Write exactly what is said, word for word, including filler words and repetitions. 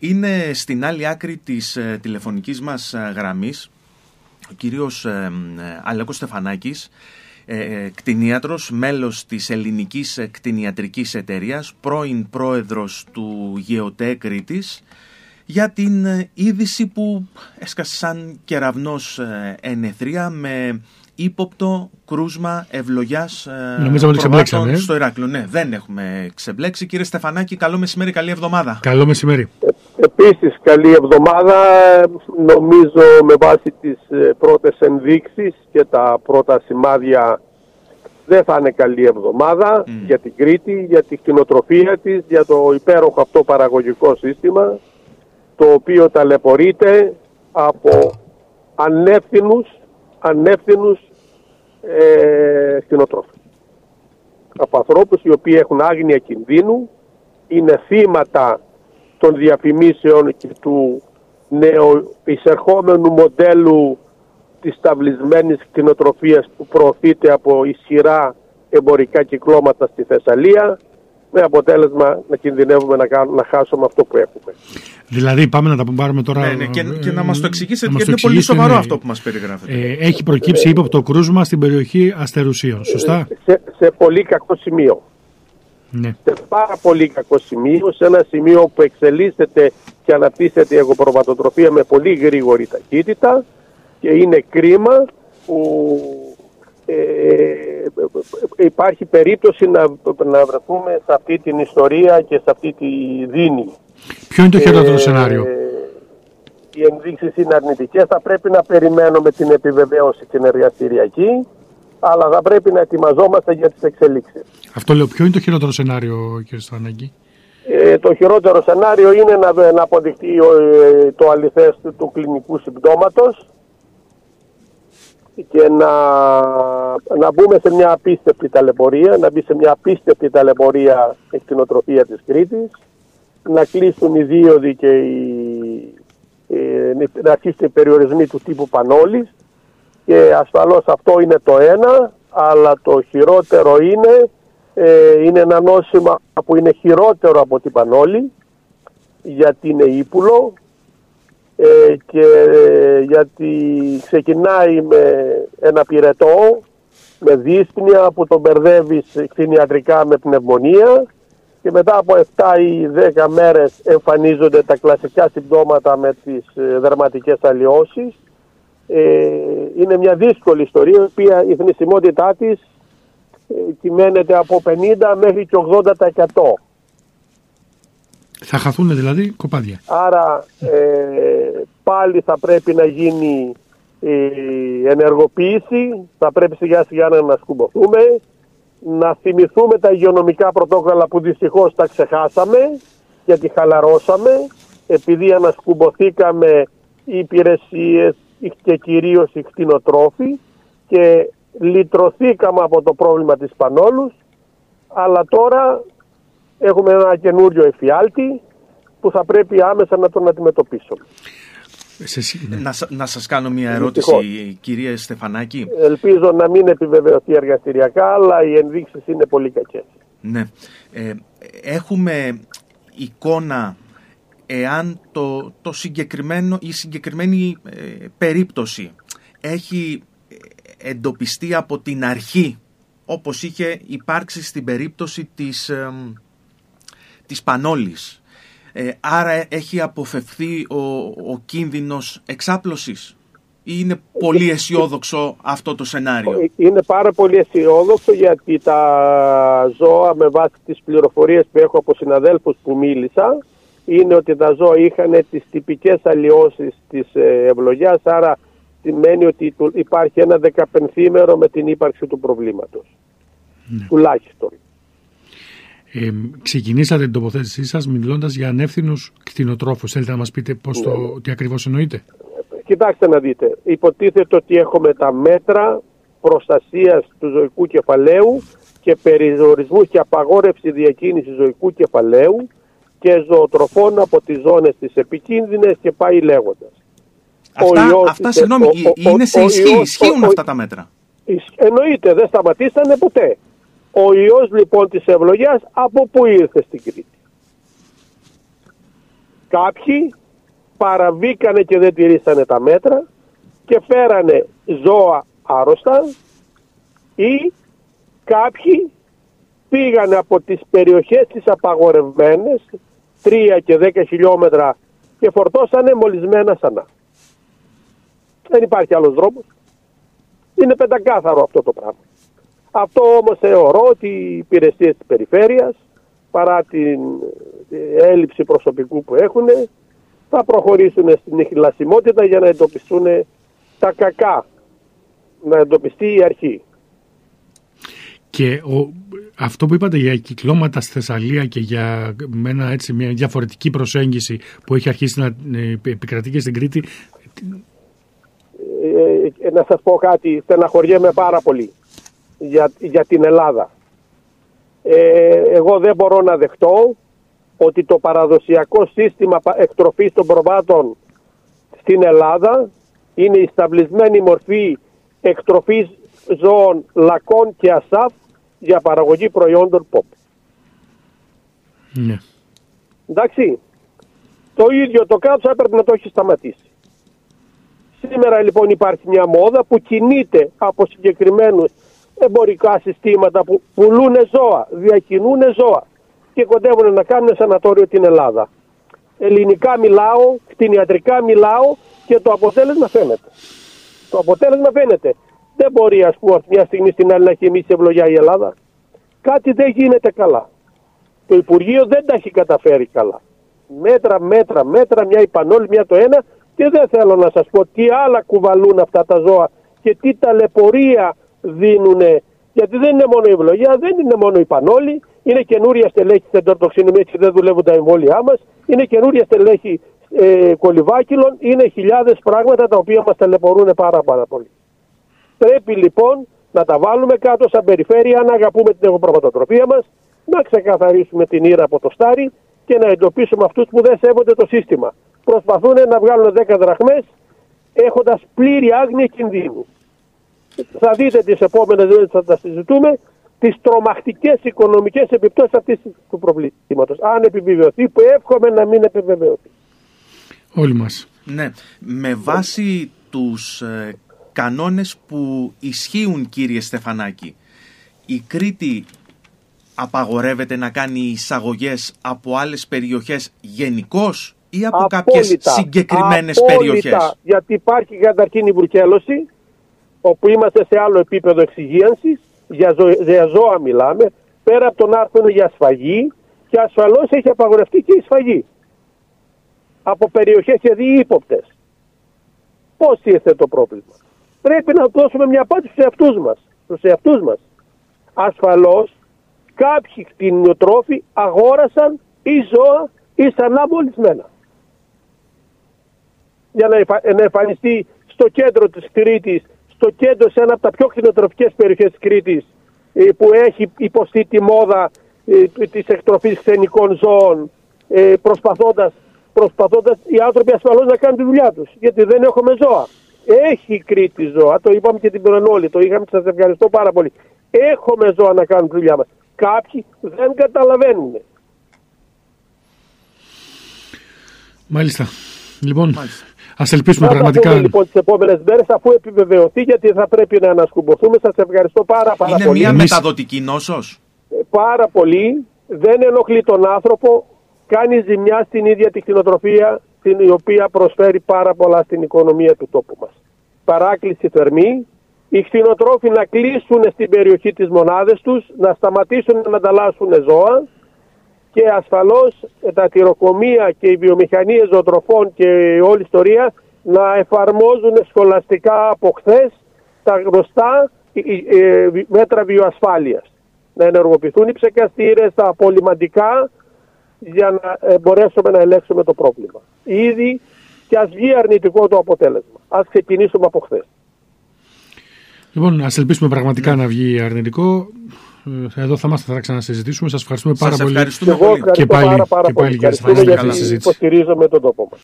Είναι στην άλλη άκρη της ε, τηλεφωνικής μας ε, γραμμής ο κύριος ε, ε, Αλέκος Στεφανάκης, ε, κτηνίατρος, μέλος της Ελληνικής Κτηνιατρικής Εταιρείας, πρώην πρόεδρος του ΓΕΟΤΕ Κρήτης, για την ε, είδηση που έσκασε σαν κεραυνός ε, ενεθρία με ύποπτο κρούσμα ευλογιάς ε, προβάτων στο Ηράκλειο. Ναι, δεν έχουμε ξεμπλέξει. Κύριε Στεφανάκη, καλό μεσημέρι, καλή εβδομάδα. Καλό μεσημέρι. Ε, επίσης, καλή εβδομάδα. Νομίζω με βάση τις πρώτες ενδείξεις και τα πρώτα σημάδια δεν θα είναι καλή εβδομάδα mm. για την Κρήτη, για την κτηνοτροφία της, για το υπέροχο αυτό παραγωγικό σύστημα, το οποίο ταλαιπωρείται από ανεύθυνους ανεύθυνους ε, κτηνοτρόφους. Από ανθρώπους οι οποίοι έχουν άγνοια κινδύνου, είναι θύματα των διαφημίσεων και του νεοεισερχόμενου μοντέλου της ταυλισμένης κτηνοτροφίας που προωθείται από ισχυρά εμπορικά κυκλώματα στη Θεσσαλία, με αποτέλεσμα να κινδυνεύουμε να, κάνουμε, να χάσουμε αυτό που έχουμε. Δηλαδή πάμε να τα πάρουμε τώρα... Ναι, ναι, και, και να μας το εξηγήσετε, γιατί είναι πολύ σοβαρό ναι. αυτό που μας περιγράφετε. Ε, έχει προκύψει ύποπτο κρούσμα στην περιοχή Αστερουσίων, σωστά? Σε, σε πολύ κακό σημείο. Ναι. Σε πάρα πολύ κακό σημείο, σε ένα σημείο που εξελίσσεται και αναπτύσσεται η εγωπροβατοτροφία με πολύ γρήγορη ταχύτητα, και είναι κρίμα που ε, υπάρχει περίπτωση να, να βρεθούμε σε αυτή την ιστορία και σε αυτή τη δίνη. Ποιο είναι το χειρότερο ε, σενάριο? Οι ενδείξεις είναι αρνητικές. Θα πρέπει να περιμένουμε την επιβεβαίωση την εργαστηριακή, αλλά θα πρέπει να ετοιμαζόμαστε για τις εξελίξεις. Αυτό λέω. Ποιο είναι το χειρότερο σενάριο, κύριε Στεφανάκη? Ε, το χειρότερο σενάριο είναι να, να αποδειχτεί ε, το αληθές του, του κλινικού συμπτώματος και να, να μπούμε σε μια απίστευτη ταλαιπωρία, να μπει σε μια απίστευτη ταλαιπωρία η κτηνοτροφία της Κρήτης, να κλείσουν οι δίωδοι και οι, ε, να αρχίσουν οι περιορισμοί του τύπου Πανόλης, και ασφαλώς αυτό είναι το ένα, αλλά το χειρότερο είναι, ε, είναι ένα νόσημα που είναι χειρότερο από την Πανόλη, γιατί είναι ύπουλο, Ε, και ε, γιατί ξεκινάει με ένα πυρετό, με δύσπνοια που τον μπερδεύει κτηνιατρικά με πνευμονία, και μετά από επτά ή δέκα μέρες εμφανίζονται τα κλασικά συμπτώματα με τις ε, δερματικές αλλοιώσεις. Ε, είναι μια δύσκολη ιστορία, η οποία η θνησιμότητά της ε, κυμαίνεται από πενήντα μέχρι και ογδόντα τοις εκατό. Θα χαθούν δηλαδή κοπάδια. Άρα ε, πάλι θα πρέπει να γίνει η ενεργοποίηση, θα πρέπει σιγά σιγά να ανασκουμποθούμε, να θυμηθούμε τα υγειονομικά πρωτόκολλα που δυστυχώς τα ξεχάσαμε, γιατί χαλαρώσαμε, επειδή ανασκουμποθήκαμε οι υπηρεσίες και κυρίως οι κτηνοτρόφοι και λυτρωθήκαμε από το πρόβλημα της Πανόλους, αλλά τώρα έχουμε ένα καινούριο εφιάλτη που θα πρέπει άμεσα να τον αντιμετωπίσουμε. Ναι. Να, να σας κάνω μια ερώτηση, κύριε Στεφανάκη. Ελπίζω να μην επιβεβαιωθεί εργαστηριακά, αλλά οι ενδείξεις είναι πολύ κακές. Ναι. Ε, έχουμε εικόνα εάν το, το συγκεκριμένο, η συγκεκριμένη ε, περίπτωση έχει εντοπιστεί από την αρχή, όπως είχε υπάρξει στην περίπτωση της... Ε, της Πανόλης. Ε, άρα έχει αποφευθεί ο, ο κίνδυνος εξάπλωσης, ή είναι πολύ αισιόδοξο αυτό το σενάριο? Είναι πάρα πολύ αισιόδοξο, γιατί τα ζώα, με βάση τις πληροφορίες που έχω από συναδέλφους που μίλησα, είναι ότι τα ζώα είχαν τις τυπικές αλλοιώσεις της ευλογιάς, άρα σημαίνει ότι υπάρχει ένα δεκαπενθήμερο με την ύπαρξη του προβλήματος. Ναι. Τουλάχιστον. Ε, ξεκινήσατε την τοποθέτησή σας μιλώντας για ανεύθυνους κτηνοτρόφους. Θέλετε να μας πείτε πώς ναι. το, τι ακριβώς εννοείτε? Κοιτάξτε να δείτε. Υποτίθεται ότι έχουμε τα μέτρα προστασίας του ζωικού κεφαλαίου και περιορισμού και απαγόρευση διακίνησης ζωικού κεφαλαίου και ζωοτροφών από τις ζώνες τις επικίνδυνες, και πάει λέγοντας. Αυτά, ιός, αυτά συγγνώμη, ο, ο, είναι σε ισχύ, ισχύουν ο, αυτά τα μέτρα? Εννοείται, δεν σταματήσανε ποτέ. Ο ιός λοιπόν της ευλογιάς από πού ήρθε στην Κρήτη? Κάποιοι παραβήκανε και δεν τηρήσανε τα μέτρα και φέρανε ζώα άρρωστα, ή κάποιοι πήγανε από τις περιοχές τις απαγορευμένες, τρία και δέκα χιλιόμετρα, και φορτώσανε μολυσμένα σανά. Δεν υπάρχει άλλος δρόμος. Είναι πεντακάθαρο αυτό το πράγμα. Αυτό όμως θεωρώ ότι οι υπηρεσίες της περιφέρειας, παρά την έλλειψη προσωπικού που έχουν, θα προχωρήσουν στην ειχνηλασιμότητα για να εντοπιστούν τα κακά, να εντοπιστεί η αρχή. Και ο, αυτό που είπατε για κυκλώματα στη Θεσσαλία και για με ένα, έτσι, μια διαφορετική προσέγγιση που έχει αρχίσει να επικρατεί και στην Κρήτη. Ε, να σας πω κάτι, στεναχωριέμαι πάρα πολύ για, για την Ελλάδα. Ε, εγώ δεν μπορώ να δεχτώ ότι το παραδοσιακό σύστημα εκτροφής των προβάτων στην Ελλάδα είναι η σταυλισμένη μορφή εκτροφής ζώων λακών και ασάφ για παραγωγή προϊόντων ποπ. Ναι. Εντάξει, το ίδιο το κράτος έπρεπε να το έχει σταματήσει. Σήμερα λοιπόν υπάρχει μια μόδα που κινείται από συγκεκριμένους εμπορικά συστήματα που πουλούν ζώα, διακινούν ζώα και κοντεύουν να κάνουν σανατόριο την Ελλάδα. Ελληνικά μιλάω, κτηνιατρικά μιλάω και το αποτέλεσμα φαίνεται. Το αποτέλεσμα φαίνεται. Δεν μπορεί, ας πούμε, μια στιγμή στην άλλη να έχει εμείς ευλογιά η Ελλάδα. Κάτι δεν γίνεται καλά. Το Υπουργείο δεν τα έχει καταφέρει καλά. Μέτρα, μέτρα, μέτρα, μια η Πανόλη, μια το ένα, και δεν θέλω να σας πω τι άλλα κουβαλούν αυτά τα ζώα και τι ταλαιπωρία δίνουνε. Γιατί δεν είναι μόνο η ευλογία, δεν είναι μόνο η Πανόλη, είναι καινούρια στελέχη τεντορτοξινομίας και δεν δουλεύουν τα εμβόλια μας, είναι καινούρια στελέχη ε, κολυβάκυλων, είναι χιλιάδες πράγματα τα οποία μας ταλαιπωρούν πάρα πάρα πολύ. Πρέπει λοιπόν να τα βάλουμε κάτω σαν περιφέρεια, να αγαπούμε την εγωπροβατοτροφία μας, να ξεκαθαρίσουμε την ήρα από το στάρι και να εντοπίσουμε αυτούς που δεν σέβονται το σύστημα. Προσπαθούν να βγάλουν δέκα δραχμές έχοντας πλήρη άγνοια κινδύνου. Θα δείτε τις επόμενες μέρες, θα τα συζητούμε, τις τρομακτικές οικονομικές επιπτώσεις αυτής του προβλήματος. Αν επιβεβαιωθεί, που εύχομαι να μην επιβεβαιωθεί. Όλοι μας. Ναι, με βάση τους ε, κανόνες που ισχύουν, κύριε Στεφανάκη, η Κρήτη απαγορεύεται να κάνει εισαγωγές από άλλες περιοχές γενικώς ή από απόλυτα, κάποιες συγκεκριμένες απόλυτα, περιοχές? Γιατί υπάρχει καταρχήν η βρουκέλωση, όπου είμαστε σε άλλο επίπεδο εξυγίανσης, για, ζω, για ζώα μιλάμε, πέρα από τον άρθρο για σφαγή, και ασφαλώς έχει απαγορευτεί και η σφαγή από περιοχές δηλαδή ύποπτες. Πώς ήρθε το πρόβλημα? Πρέπει να δώσουμε μια απάντηση στους εαυτούς μας. Στους εαυτούς μας. Ασφαλώς κάποιοι κτηνιοτρόφοι αγόρασαν ή ζώα ή σανά μολυσμένα για να, εφα... να εμφανιστεί στο κέντρο της Κρήτης, στο κέντρο, σε ένα από τα πιο κτηνοτροφικές περιοχές της Κρήτης, που έχει υποστεί τη μόδα της εκτροφής ξενικών ζώων, προσπαθώντας, προσπαθώντας οι άνθρωποι ασφαλώς να κάνουν τη δουλειά τους, γιατί δεν έχουμε ζώα. Έχει η Κρήτη ζώα, το είπαμε και την Πανόλη, το είχαμε, σας ευχαριστώ πάρα πολύ. Έχουμε ζώα να κάνουν τη δουλειά μας. Κάποιοι δεν καταλαβαίνουν. Μάλιστα. Λοιπόν, Μάλιστα. Ας ελπίσουμε να πραγματικά. πούμε, λοιπόν, τις επόμενες μέρες, αφού επιβεβαιωθεί, γιατί θα πρέπει να ανασκουμποθούμε. Σας ευχαριστώ πάρα, πάρα Είναι πολύ. μια Εμείς... μεταδοτική νόσος. Πάρα πολύ. Δεν ενοχλεί τον άνθρωπο. Κάνει ζημιά στην ίδια τη κτηνοτροφία, την οποία προσφέρει πάρα πολλά στην οικονομία του τόπου μας. Παράκληση θερμή. Οι κτηνοτρόφοι να κλείσουν στην περιοχή τις μονάδες τους, να σταματήσουν να ανταλλάσσουν ζώα, και ασφαλώς τα τυροκομεία και οι βιομηχανίες ζωοτροφών και όλη η ιστορία να εφαρμόζουν σχολαστικά από χθες τα γνωστά μέτρα βιοασφάλειας. Να ενεργοποιηθούν οι ψεκαστήρες, τα απολυμαντικά, για να μπορέσουμε να ελέγξουμε το πρόβλημα. Ήδη και ας βγει αρνητικό το αποτέλεσμα. Ας ξεκινήσουμε από χθες. Λοιπόν, ας ελπίσουμε πραγματικά να βγει αρνητικό. Εδώ θα είμαστε, θα ξανασυζητήσουμε. Σας ευχαριστούμε πάρα Σας πολύ. ευχαριστούμε Εγώ πολύ. ευχαριστώ Και πάλι, πάρα, πάρα και πολύ. πάλι για Ευχαριστούμε γιατί συζήτηση. υποστηρίζουμε τον τόπο μας.